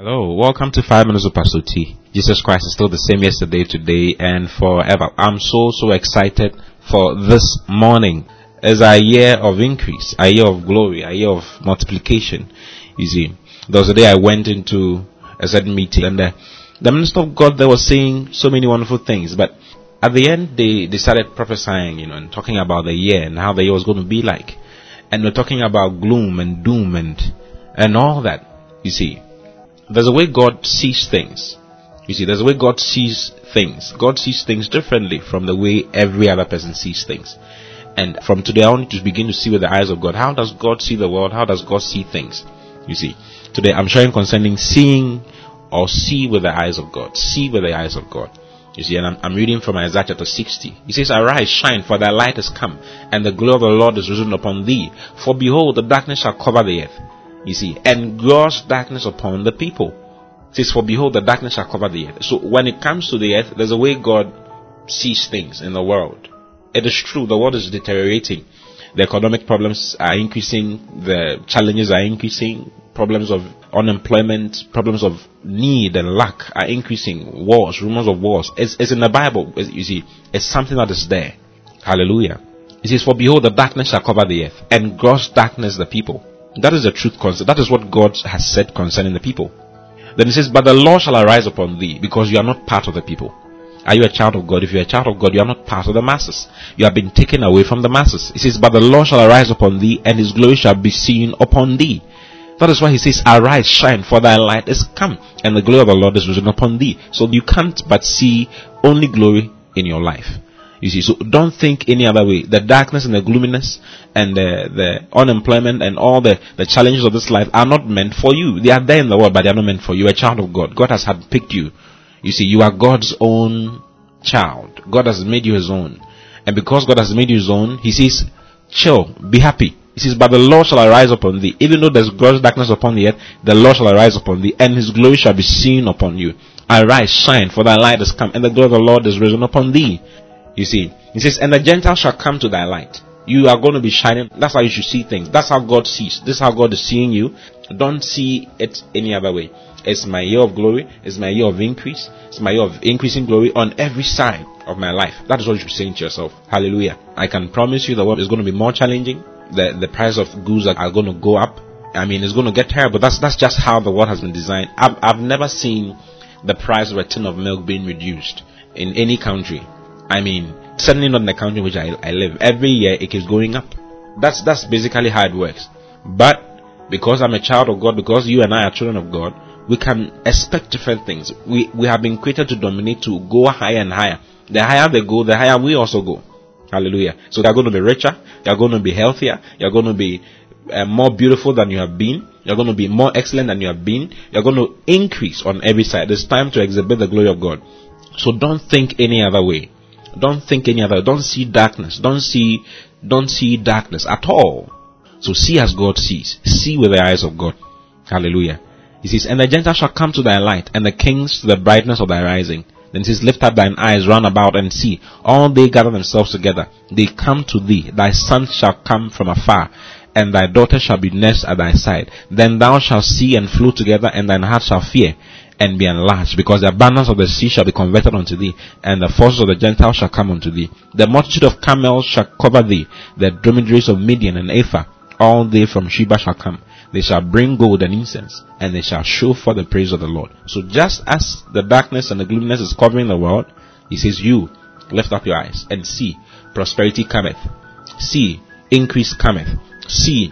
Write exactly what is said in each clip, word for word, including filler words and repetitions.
Hello, welcome to Five Minutes with Pastor T. Jesus Christ is still the same yesterday, today, and forever. I'm so, so excited for this morning. It's a year of increase, a year of glory, a year of multiplication. You see, there was a day I went into a certain meeting, and the, the minister of God there was saying so many wonderful things, but at the end they, they started prophesying, you know, and talking about the year and how the year was going to be like. And we're talking about gloom and doom and and all that. You see, there's a way God sees things. You see, there's a way God sees things. God sees things differently from the way every other person sees things. And from today on, to begin to see with the eyes of God. How does God see the world? How does God see things? You see, today I'm sharing concerning seeing or see with the eyes of God. See with the eyes of God. You see, and I'm, I'm reading from Isaiah chapter sixty. He says, "Arise, shine, for thy light is come, and the glory of the Lord is risen upon thee. For behold, the darkness shall cover the earth." You see, and gross darkness upon the people. It says, "For behold, the darkness shall cover the earth." So when it comes to the earth, there's a way God sees things in the world. It is true, the world is deteriorating. The economic problems are increasing. The challenges are increasing. Problems of unemployment, problems of need and lack are increasing. Wars, rumors of wars. It's, it's in the Bible. It's, you see, it's something that is there. Hallelujah. It says, "For behold, the darkness shall cover the earth, and gross darkness the people." That is the truth concept. That is what God has said concerning the people. Then it says, "But the Lord shall arise upon thee," because you are not part of the people. Are you a child of God? If you are a child of God, you are not part of the masses. You have been taken away from the masses. It says, "But the Lord shall arise upon thee, and his glory shall be seen upon thee." That is why he says, "Arise, shine, for thy light is come, and the glory of the Lord is risen upon thee." So you can't but see only glory in your life. You see, so don't think any other way. The darkness and the gloominess and the, the unemployment and all the, the challenges of this life are not meant for you. They are there in the world, but they are not meant for you. You're a child of God. God has had picked you. You see, you are God's own child. God has made you his own. And because God has made you his own, he says, chill, be happy. He says, "But the Lord shall arise upon thee." Even though there's gross darkness upon the earth, the Lord shall arise upon thee, and his glory shall be seen upon you. "Arise, shine, for thy light is come, and the glory of the Lord is risen upon thee." You see, he says, "And the Gentiles shall come to thy light." You are going to be shining. That's how you should see things. That's how God sees. This is how God is seeing you. Don't see it any other way. It's my year of glory. It's my year of increase. It's my year of increasing glory on every side of my life. That is what you should be saying to yourself. Hallelujah. I can promise you the world is going to be more challenging. The, the price of goods are, are going to go up. I mean, it's going to get terrible. That's, that's just how the world has been designed. I've, I've never seen the price of a tin of milk being reduced in any country. I mean, certainly not in the country in which I, I live. Every year it keeps going up. That's that's basically how it works. But because I'm a child of God, because you and I are children of God, we can expect different things. We we have been created to dominate, to go higher and higher. The higher they go, the higher we also go. Hallelujah. So you're going to be richer, you're going to be healthier, you're going to be uh, more beautiful than you have been, you're going to be more excellent than you have been, you're going to increase on every side. It's time to exhibit the glory of God. So don't think any other way. Don't think any other. Don't see darkness. Don't see, don't see darkness at all. So see as God sees. See with the eyes of God. Hallelujah. He says, "And the Gentiles shall come to thy light, and the kings to the brightness of thy rising." Then he says, "Lift up thine eyes round about and see. All they gather themselves together. They come to thee. Thy sons shall come from afar, and thy daughters shall be nursed at thy side. Then thou shalt see and flow together, and thine heart shall fear and be enlarged, because the abundance of the sea shall be converted unto thee, and the forces of the Gentiles shall come unto thee. The multitude of camels shall cover thee, the dromedaries of Midian and Ephah, all they from Sheba shall come. They shall bring gold and incense, and they shall show forth the praise of the Lord." So just as the darkness and the gloominess is covering the world, he says, you lift up your eyes and see, prosperity cometh. See, increase cometh. See,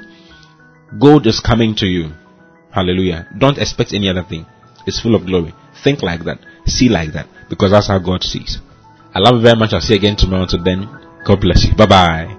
gold is coming to you. Hallelujah. Don't expect any other thing. It's full of glory. Think like that. See like that. Because that's how God sees. I love you very much. I'll see you again tomorrow. Until then, God bless you. Bye bye.